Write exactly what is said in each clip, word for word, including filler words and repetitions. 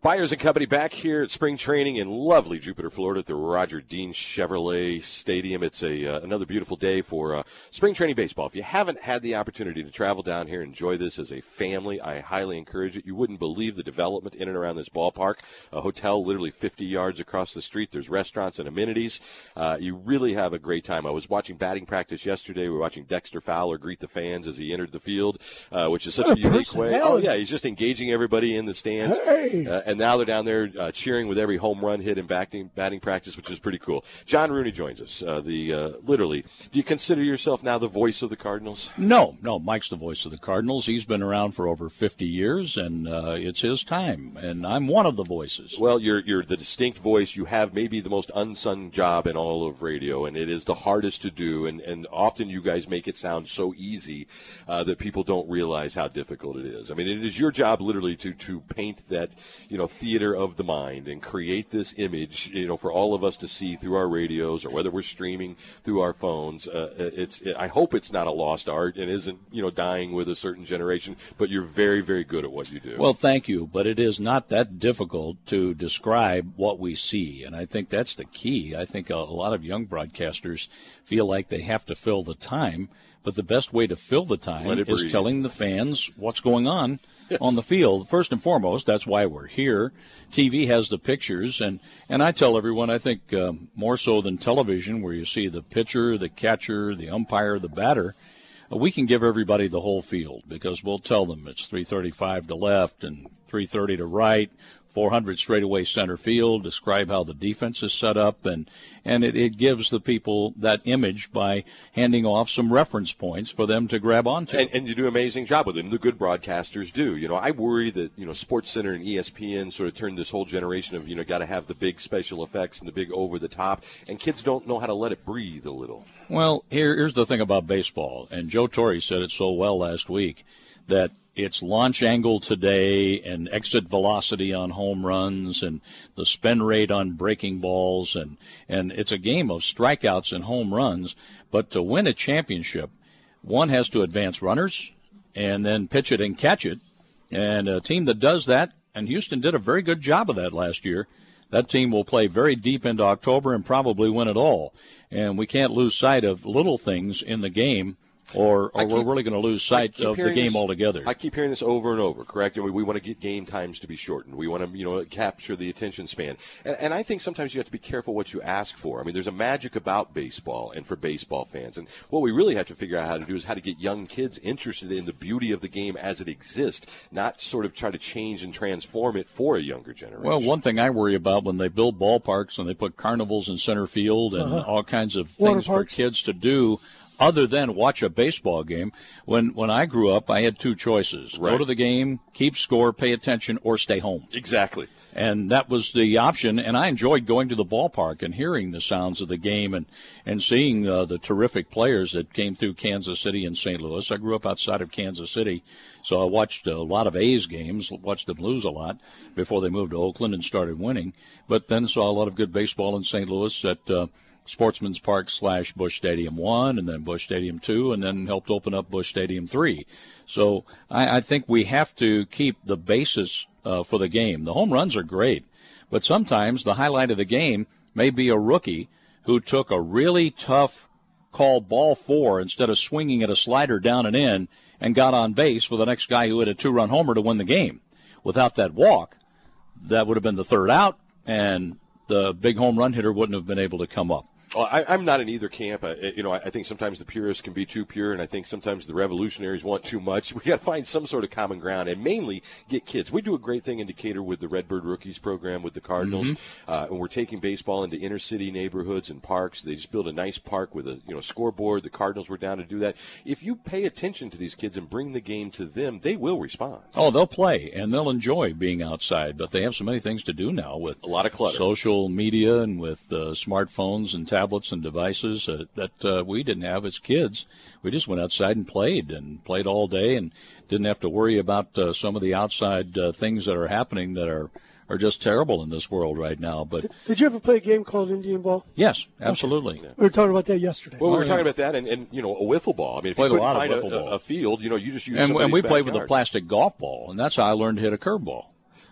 Byers and Company back here at spring training in lovely Jupiter, Florida at the Roger Dean Chevrolet Stadium. It's a uh, another beautiful day for uh, spring training baseball. If you haven't had the opportunity to travel down here and enjoy this as a family, I highly encourage it. You wouldn't believe the development in and around this ballpark. A hotel literally fifty yards across the street. There's restaurants and amenities. Uh, you really have a great time. I was watching batting practice yesterday. We were watching Dexter Fowler greet the fans as he entered the field, uh, which is such what a a unique way. Oh, personality. yeah, he's just engaging everybody in the stands. Hey. Uh, and now they're down there uh, cheering with every home run hit in batting, batting practice, which is pretty cool. John Rooney joins us. Uh, the uh, literally, do you consider yourself now the voice of the Cardinals? No, no. Mike's the voice of the Cardinals. He's been around for over fifty years, and uh, it's his time. And I'm one of the voices. Well, you're you're the distinct voice. You have maybe the most unsung job in all of radio, and it is the hardest to do. And, and often you guys make it sound so easy uh, that people don't realize how difficult it is. I mean, it is your job literally to to paint that, you know, theater of the mind and create this image, you know, for all of us to see through our radios or whether we're streaming through our phones. Uh, it's it, I hope it's not a lost art and isn't, you know, dying with a certain generation, but you're very, very good at what you do. Well, thank you, but it is not that difficult to describe what we see, and I think that's the key. I think a, a lot of young broadcasters feel like they have to fill the time, but the best way to fill the time Let it is breathe. telling the fans what's going on Yes. on the field. First and foremost, that's why we're here. T V has the pictures, and, and I tell everyone, I think um, more so than television, where you see the pitcher, the catcher, the umpire, the batter, uh, we can give everybody the whole field because we'll tell them it's three thirty-five to left and three thirty to right, four hundred straightaway center field, describe how the defense is set up, and, and it, it gives the people that image by handing off some reference points for them to grab onto. And, and you do an amazing job with it, and the good broadcasters do. You know, I worry that, you know, SportsCenter and E S P N sort of turned this whole generation of, you know, got to have the big special effects and the big over-the-top, and kids don't know how to let it breathe a little. Well, here, here's the thing about baseball, and Joe Torre said it so well last week, that it's launch angle today and exit velocity on home runs and the spin rate on breaking balls, and, and it's a game of strikeouts and home runs. But to win a championship, one has to advance runners and then pitch it and catch it. And a team that does that, and Houston did a very good job of that last year, that team will play very deep into October and probably win it all. And we can't lose sight of little things in the game, or, or keep, we're really going to lose sight of the game this, altogether. I keep hearing this over and over, correct? And we, we want to get game times to be shortened. We want to, you know, capture the attention span. And, and I think sometimes you have to be careful what you ask for. I mean, there's a magic about baseball and for baseball fans. And what we really have to figure out how to do is how to get young kids interested in the beauty of the game as it exists, not sort of try to change and transform it for a younger generation. Well, one thing I worry about when they build ballparks and they put carnivals in center field and uh-huh. all kinds of Water things for parks. kids to do other than watch a baseball game. When when I grew up, I had two choices. Right. Go to the game, keep score, pay attention, or stay home. Exactly. And that was the option, and I enjoyed going to the ballpark and hearing the sounds of the game and, and seeing uh, the terrific players that came through Kansas City and Saint Louis. I grew up outside of Kansas City, so I watched a lot of A's games, watched them lose a lot before they moved to Oakland and started winning, but then saw a lot of good baseball in Saint Louis at uh, Sportsman's Park slash Busch Stadium one, and then Busch Stadium two, and then helped open up Busch Stadium three. So I, I think we have to keep the basis uh, for the game. The home runs are great, but sometimes the highlight of the game may be a rookie who took a really tough called ball four instead of swinging at a slider down and in and got on base for the next guy who hit a two-run homer to win the game. Without that walk, that would have been the third out, and the big home run hitter wouldn't have been able to come up. Well, I, I'm not in either camp. I, you know, I, I think sometimes the purists can be too pure, and I think sometimes the revolutionaries want too much. We got to find some sort of common ground, and mainly get kids. We do a great thing in Decatur with the Redbird Rookies program with the Cardinals, mm-hmm. uh, and we're taking baseball into inner city neighborhoods and parks. They just built a nice park with a you know scoreboard. The Cardinals were down to do that. If you pay attention to these kids and bring the game to them, they will respond. Oh, they'll play and they'll enjoy being outside, but they have so many things to do now with a lot of clutter, social media, and with uh, smartphones and tablets and devices. Uh, that uh, we didn't have as kids. We just went outside and played and played all day and didn't have to worry about uh, some of the outside uh, things that are happening that are, are just terrible in this world right now. But Did, did you ever play a game called Indian Ball? Yes, absolutely. Okay. We were talking about that yesterday. Well, we were oh, talking yeah. about that and, and, you know, a wiffle ball. I mean, if played you a couldn't lot of find wiffle a, ball. a field, you know, you just use and, somebody's and we played with a backyard. plastic golf ball, and that's how I learned to hit a curveball.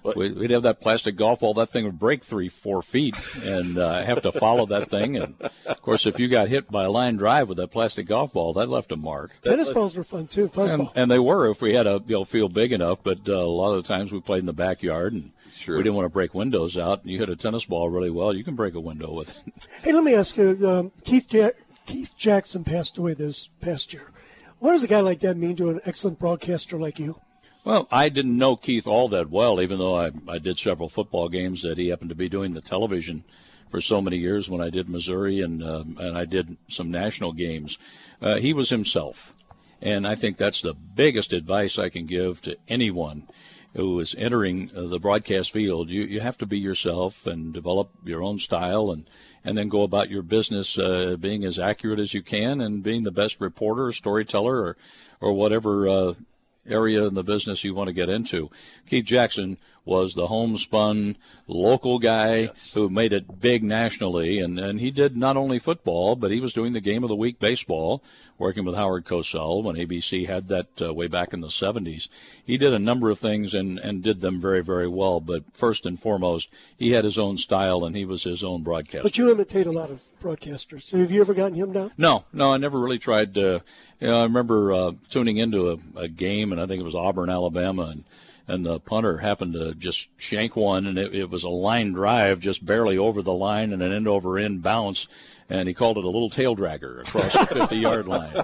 We'd have that plastic golf ball. That thing would break three, four feet, and uh, have to follow that thing. And, of course, if you got hit by a line drive with that plastic golf ball, that left a mark. Tennis balls were fun, too. And, and they were if we had a you know, field big enough. But uh, a lot of the times we played in the backyard, and sure. we didn't want to break windows out. And you hit a tennis ball really well, you can break a window with it. Hey, let me ask you, um, Keith, ja- Keith Jackson passed away this past year. What does a guy like that mean to an excellent broadcaster like you? Well, I didn't know Keith all that well, even though I, I did several football games that he happened to be doing the television for so many years when I did Missouri and um, and I did some national games. Uh, he was himself, and I think that's the biggest advice I can give to anyone who is entering uh, the broadcast field. You you have to be yourself and develop your own style, and, and then go about your business uh, being as accurate as you can and being the best reporter or storyteller or, or whatever uh, area in the business you want to get into. Keith Jackson was the homespun local guy yes. who made it big nationally, and, and he did not only football, but he was doing the game of the week baseball, working with Howard Cosell when A B C had that uh, way back in the seventies. He did a number of things and, and did them very, very well, but first and foremost, he had his own style and he was his own broadcaster. But you imitate a lot of broadcasters. So have you ever gotten him down? No, no, I never really tried to. You know, I remember uh, tuning into a, a game, and I think it was Auburn, Alabama, and and the punter happened to just shank one, and it, it was a line drive just barely over the line and an end-over-end bounce, and he called it a little tail dragger across the fifty-yard line.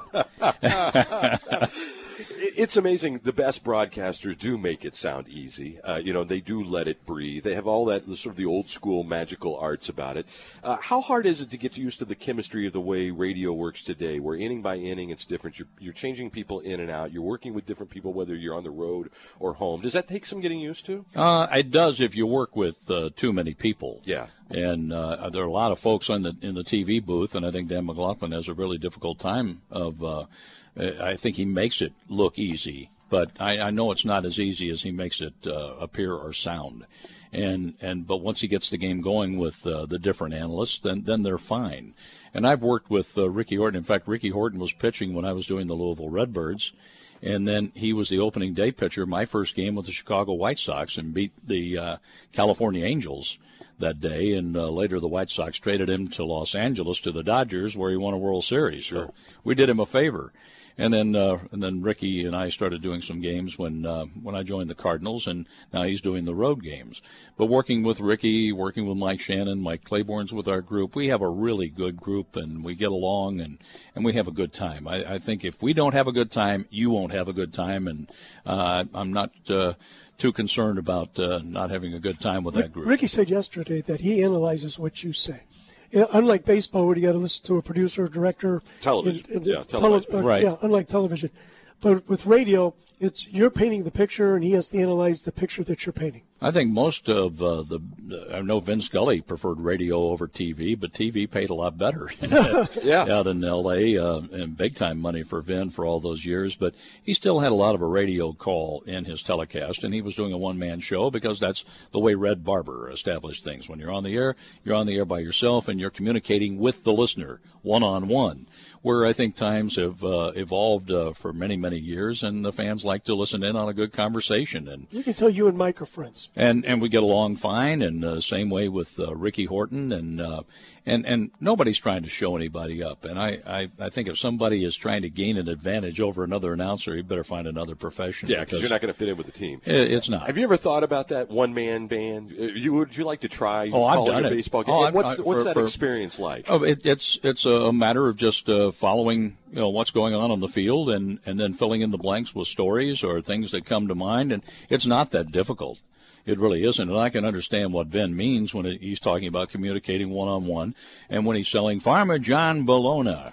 It's amazing. The best broadcasters do make it sound easy. Uh, you know, they do let it breathe. They have all that sort of the old school magical arts about it. Uh, how hard is it to get used to the chemistry of the way radio works today, where inning by inning it's different? You're, you're changing people in and out. You're working with different people, whether you're on the road or home. Does that take some getting used to? Uh, it does if you work with uh, too many people. Yeah. And uh, there are a lot of folks in the in the T V booth, and I think Dan McLaughlin has a really difficult time of uh, – I think he makes it look easy, but I, I know it's not as easy as he makes it uh, appear or sound. And and but once he gets the game going with uh, the different analysts, then then they're fine. And I've worked with uh, Ricky Horton. In fact, Ricky Horton was pitching when I was doing the Louisville Redbirds, and then he was the opening day pitcher my first game with the Chicago White Sox and beat the uh, California Angels that day, and uh, later the White Sox traded him to Los Angeles to the Dodgers, where he won a World Series. Sure. So we did him a favor. And then uh, and then Ricky and I started doing some games when uh, when I joined the Cardinals, and now he's doing the road games. But working with Ricky, working with Mike Shannon, Mike Claiborne's with our group, we have a really good group, and we get along, and, and we have a good time. I, I think if we don't have a good time, you won't have a good time, and uh, I'm not uh, too concerned about uh, not having a good time with that group. Ricky said yesterday that he analyzes what you say. Yeah, unlike baseball, where you got to listen to a producer or director. Television. In, in, yeah, tele- television. uh, right. Yeah, unlike television. But with radio, it's you're painting the picture, and he has to analyze the picture that you're painting. I think most of uh, the – I know Vin Scully preferred radio over T V, but T V paid a lot better yeah. out in L A uh, and big-time money for Vin for all those years. But he still had a lot of a radio call in his telecast, and he was doing a one-man show because that's the way Red Barber established things. When you're on the air, you're on the air by yourself, and you're communicating with the listener one-on-one, where I think times have uh, evolved uh, for many, many years, and the fans like to listen in on a good conversation. And you can tell you and Mike are friends. And and we get along fine, and uh, same way with uh, Ricky Horton, and uh, and and nobody's trying to show anybody up. And I, I, I think if somebody is trying to gain an advantage over another announcer, he better find another profession. Yeah, because you're not going to fit in with the team. It, it's not. Have you ever thought about that one-man band? You would you like to try oh, calling I've done a it. baseball game? Oh, And what's I, what's for, that for, experience like? Oh, it, it's it's a matter of just uh, following, you know, what's going on on the field, and and then filling in the blanks with stories or things that come to mind, and it's not that difficult. It really isn't, and I can understand what Vin means when it, he's talking about communicating one-on-one, and when he's selling Farmer John Bologna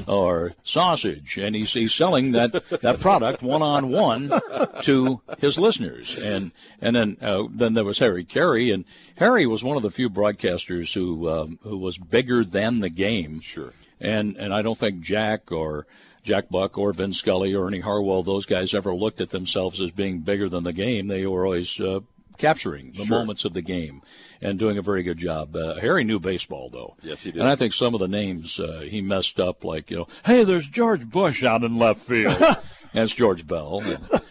or sausage, and he's, he's selling that, that product one-on-one to his listeners. And and then uh, then there was Harry Carey, and Harry was one of the few broadcasters who um, who was bigger than the game. Sure. And and I don't think Jack or Jack Buck or Vin Scully or Ernie Harwell, those guys ever looked at themselves as being bigger than the game. They were always uh, capturing the sure. moments of the game and doing a very good job. Uh, Harry knew baseball, though. Yes, he did. And I think some of the names uh, he messed up, like, you know, hey, there's George Bush out in left field. That's George Bell. And,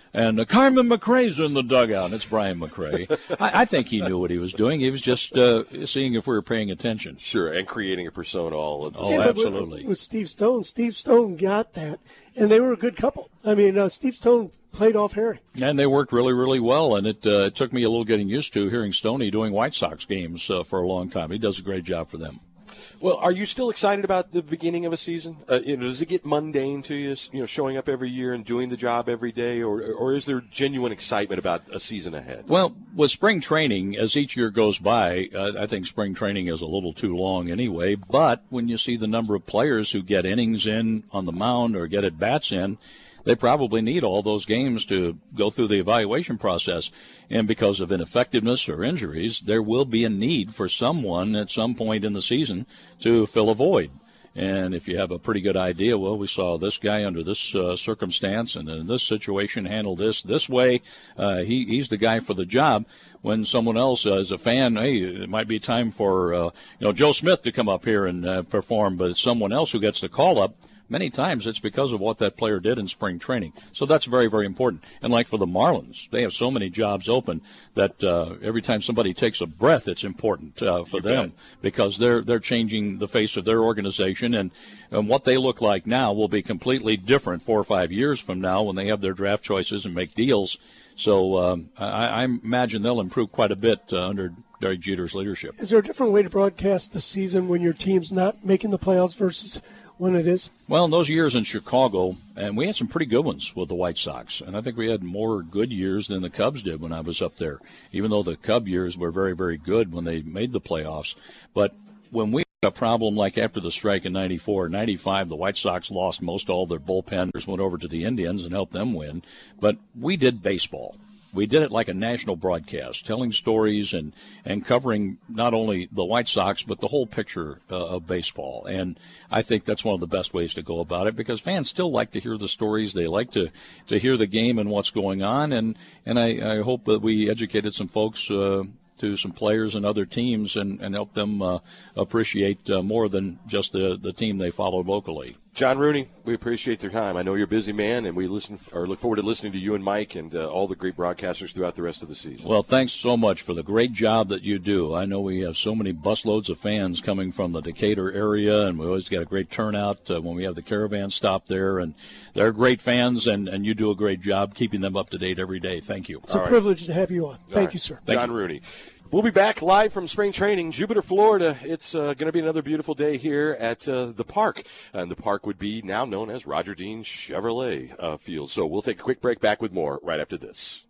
And uh, Carmen McRae's in the dugout, and it's Brian McRae. I, I think he knew what he was doing. He was just uh, seeing if we were paying attention. Sure, and creating a persona all at the Oh, same Yeah, absolutely. With, with Steve Stone, Steve Stone got that, and they were a good couple. I mean, uh, Steve Stone played off Harry. And they worked really, really well, and it, uh, it took me a little getting used to hearing Stoney doing White Sox games uh, for a long time. He does a great job for them. Well, are you still excited about the beginning of a season? Uh, you know, does it get mundane to you, you know, showing up every year and doing the job every day, or or is there genuine excitement about a season ahead? Well, with spring training, as each year goes by, uh, I think spring training is a little too long anyway, but when you see the number of players who get innings in on the mound or get at bats in, they probably need all those games to go through the evaluation process. And because of ineffectiveness or injuries, there will be a need for someone at some point in the season to fill a void. And if you have a pretty good idea, well, we saw this guy under this uh, circumstance and in this situation handle this this way, uh, he, he's the guy for the job. When someone else uh, is a fan, hey, it might be time for uh, you know Joe Smith to come up here and uh, perform, but it's someone else who gets the call up. Many times it's because of what that player did in spring training. So that's very, very important. And like for the Marlins, they have so many jobs open that uh, every time somebody takes a breath, it's important uh, for You them bet. because they're they're changing the face of their organization. And, and what they look like now will be completely different four or five years from now when they have their draft choices and make deals. So um, I, I imagine they'll improve quite a bit uh, under Derek Jeter's leadership. Is there a different way to broadcast the season when your team's not making the playoffs versus when it is? Well, in those years in Chicago, and we had some pretty good ones with the White Sox, and I think we had more good years than the Cubs did when I was up there, even though the Cub years were very, very good when they made the playoffs. But when we had a problem like after the strike in ninety-four, ninety-five, the White Sox lost most all their bullpenners, went over to the Indians and helped them win. But we did baseball. We did it like a national broadcast, telling stories and, and covering not only the White Sox, but the whole picture uh, of baseball. And I think that's one of the best ways to go about it because fans still like to hear the stories. They like to, to hear the game and what's going on. And, and I, I hope that we educated some folks uh, to some players and other teams and, and help them uh, appreciate uh, more than just the, the team they followed locally. John Rooney, we appreciate your time. I know you're a busy man, and we listen or look forward to listening to you and Mike and uh, all the great broadcasters throughout the rest of the season. Well, thanks so much for the great job that you do. I know we have so many busloads of fans coming from the Decatur area, and we always get a great turnout uh, when we have the caravan stop there. And they're great fans, and, and you do a great job keeping them up to date every day. Thank you. It's all a right. privilege to have you on. Thank right. you, sir. Thank John you. Rooney. We'll be back live from spring training, Jupiter, Florida. It's uh, going to be another beautiful day here at uh, the park. And the park would be now known as Roger Dean Chevrolet uh, Field. So we'll take a quick break, back with more right after this.